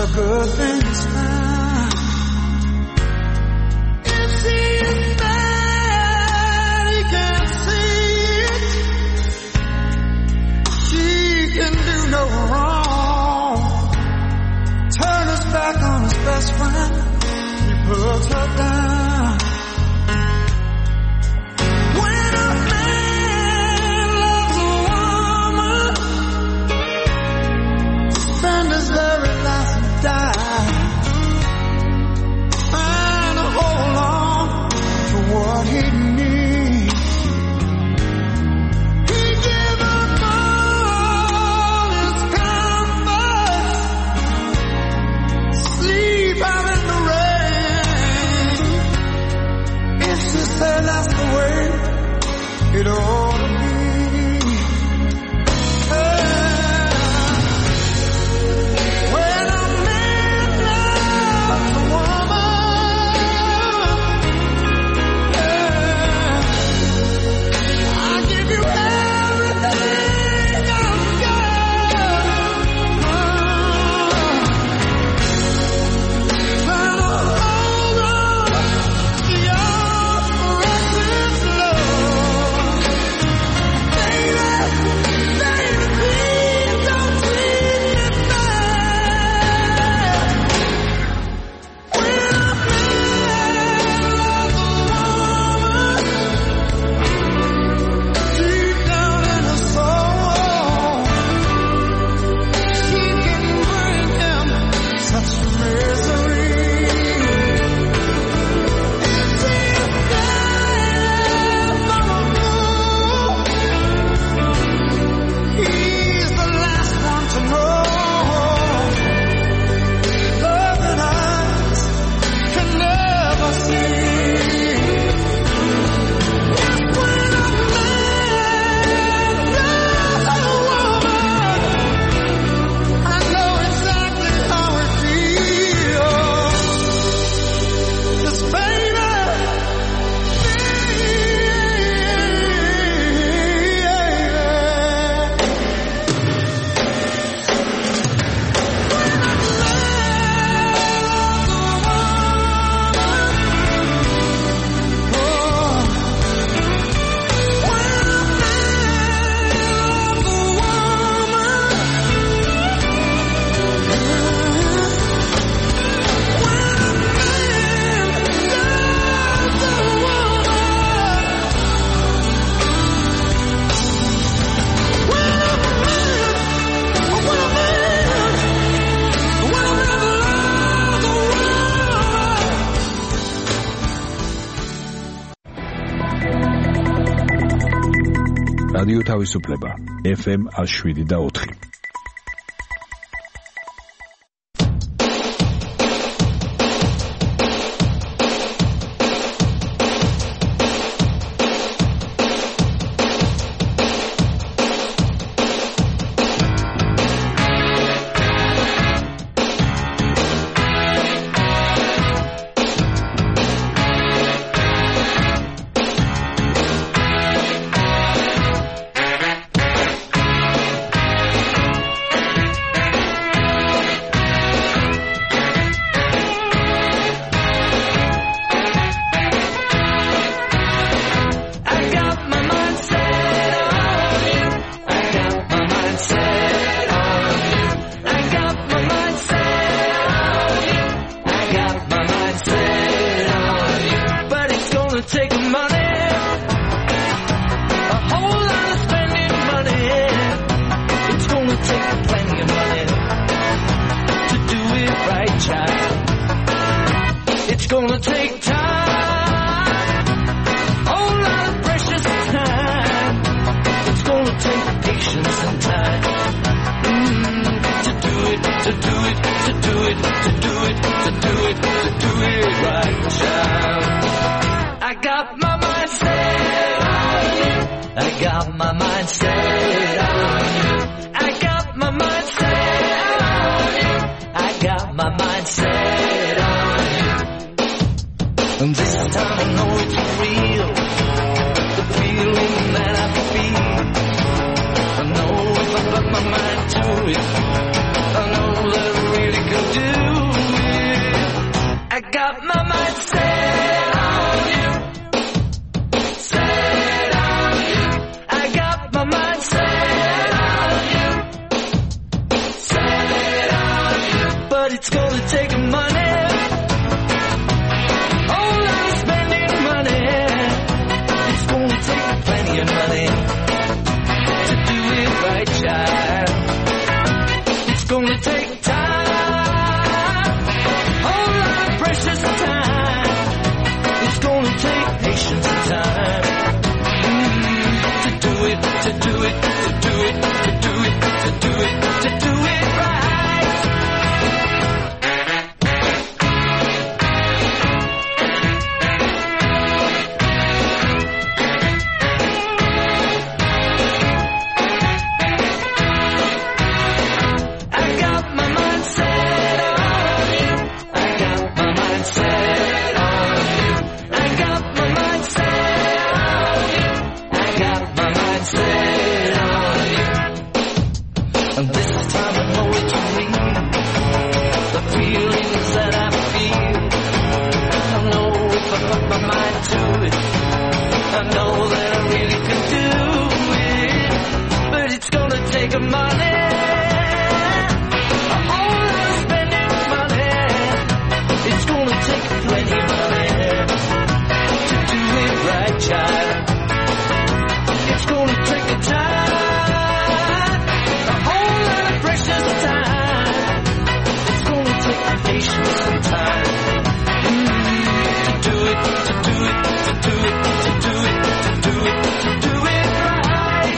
good thing is found. If she is bad, he can't see it. She can do no wrong. Turn his back on his best friend. He puts her down. When a man loves a woman, spend his very last and die. And hold on to what he needs. He gave up all his comforts, sleep out in the rain. If she said that's the way it ought to be. When a man loves a woman, I give you everything I've got. Trying to hold on to your precious love. Baby, baby, please don't treat me bad. When a man loves a woman, deep down in her soul, she can bring him such misery. If she's bad for a fool, he's the last one to know. Loving eyes can never see. When a man loves a woman, I know exactly how it feels. 'Cause baby, რადიო თავისუფლება FM 107.4. Gonna take time, whole lot of precious time. It's gonna take patience and time to do it, to do it, to do it, to do it, to do it, to do it right, child. I got my mind set on you. I got my mind set on you. I got my mind set on you. I got my mind set on you. And this time I know it's real, the feeling that I feel. I know if I put my mind to it, I know that I really could do to it. I know that I really can do it, but it's gonna take a money, a whole lot of spending money. It's gonna take plenty of money to do it right, child. It's gonna take a time, a whole lot of precious time. It's gonna take patience and time to do it, to do it, to do it, to do it, to do it, to do it right.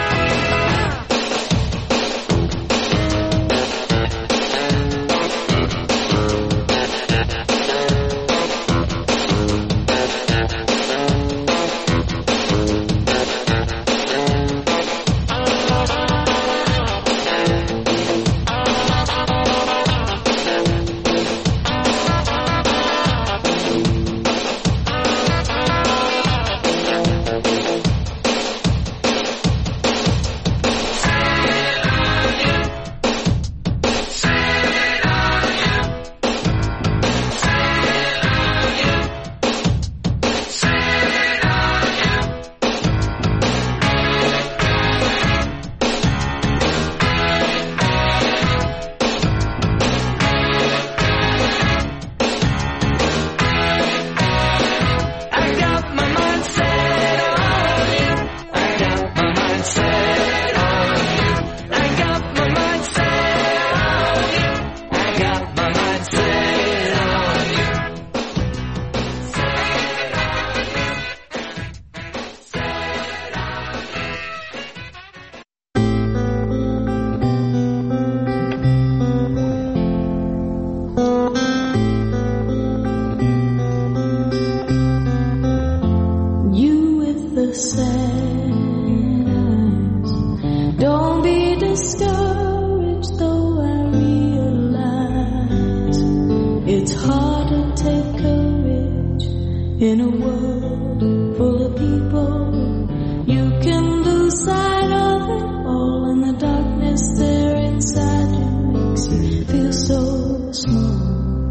In a world full of people, you can lose sight of it all, and the darkness there inside you makes you feel so small.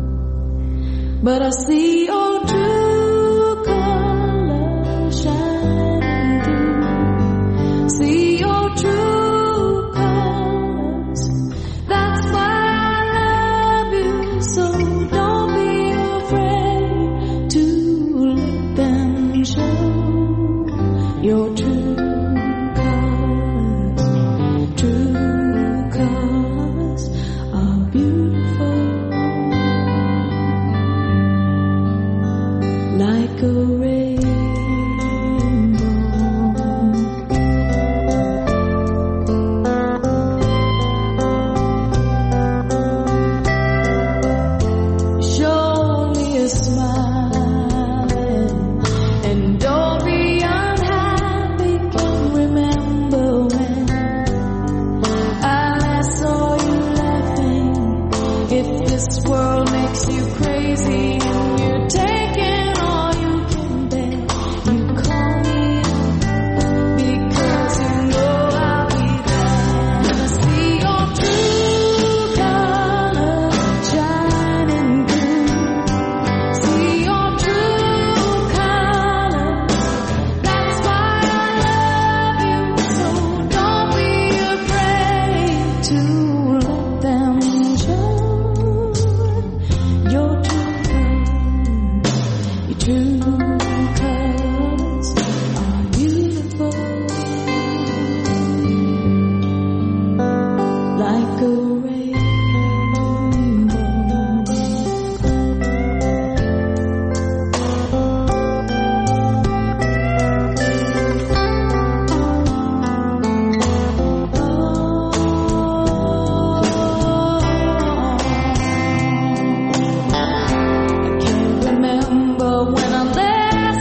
But I see your true colors shining through. See your true colors. That's why I love you. So don't be afraid to let them show your true colors. True colors are beautiful, like a rainbow. Show me a smile and don't be unhappy. Can remember when I saw you laughing. If this world makes you crazy and you're taking all you can bear, you call me because you know I'll be there. I see your true colors shining through. See your true colors. That's why I love you. So don't be afraid to let them show your true colors. Your true colors are beautiful, like a I can't remember when I left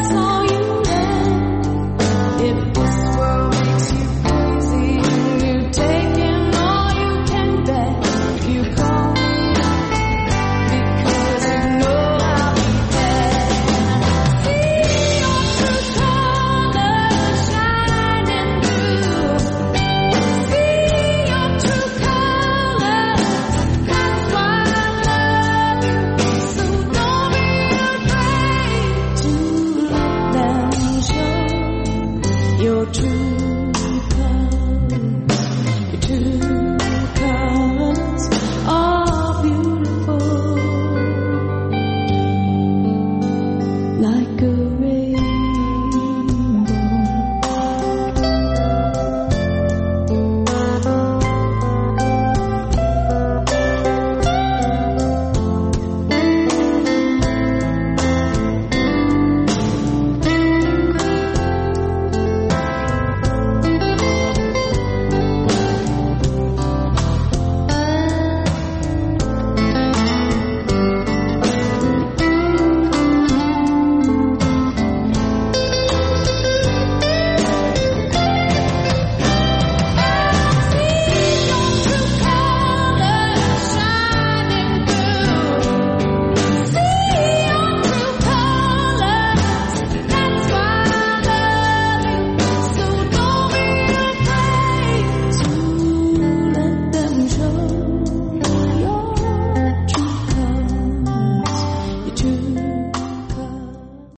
like a